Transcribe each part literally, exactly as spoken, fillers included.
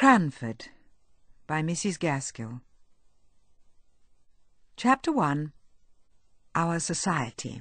Cranford by Missus Gaskell. Chapter one. Our Society.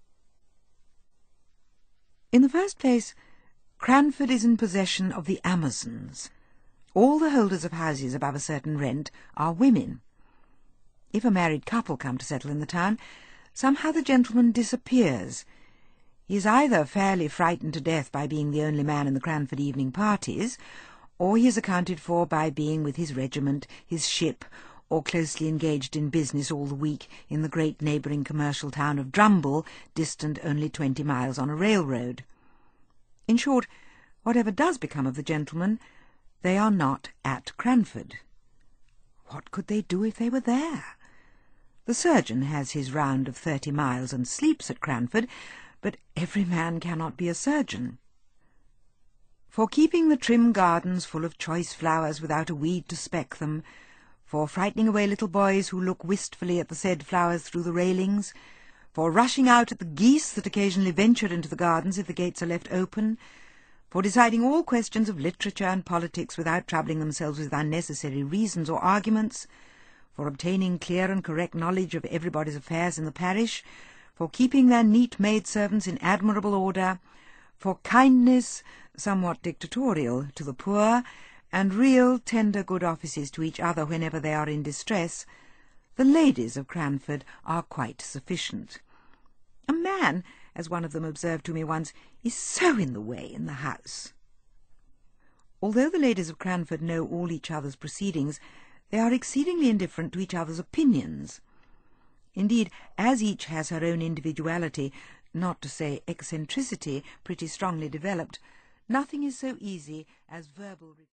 In the first place, Cranford is in possession of the Amazons. All the holders of houses above a certain rent are women. If a married couple come to settle in the town, somehow the gentleman disappears. He is either fairly frightened to death by being the only man in the Cranford evening parties, or he is accounted for by being with his regiment, his ship, or closely engaged in business all the week in the great neighbouring commercial town of Drumble, distant only twenty miles on a railroad. In short, whatever does become of the gentlemen, they are not at Cranford. What could they do if they were there? The surgeon has his round of thirty miles and sleeps at Cranford, but every man cannot be a surgeon. For keeping the trim gardens full of choice flowers without a weed to speck them, for frightening away little boys who look wistfully at the said flowers through the railings, for rushing out at the geese that occasionally venture into the gardens if the gates are left open, for deciding all questions of literature and politics without troubling themselves with unnecessary reasons or arguments, for obtaining clear and correct knowledge of everybody's affairs in the parish, for keeping their neat maidservants in admirable order, for kindness, somewhat dictatorial, to the poor, and real tender good offices to each other whenever they are in distress, the ladies of Cranford are quite sufficient. A man, as one of them observed to me once, is so in the way in the house. Although the ladies of Cranford know all each other's proceedings, they are exceedingly indifferent to each other's opinions. Indeed, as each has her own individuality, not to say eccentricity, pretty strongly developed, nothing is so easy as verbal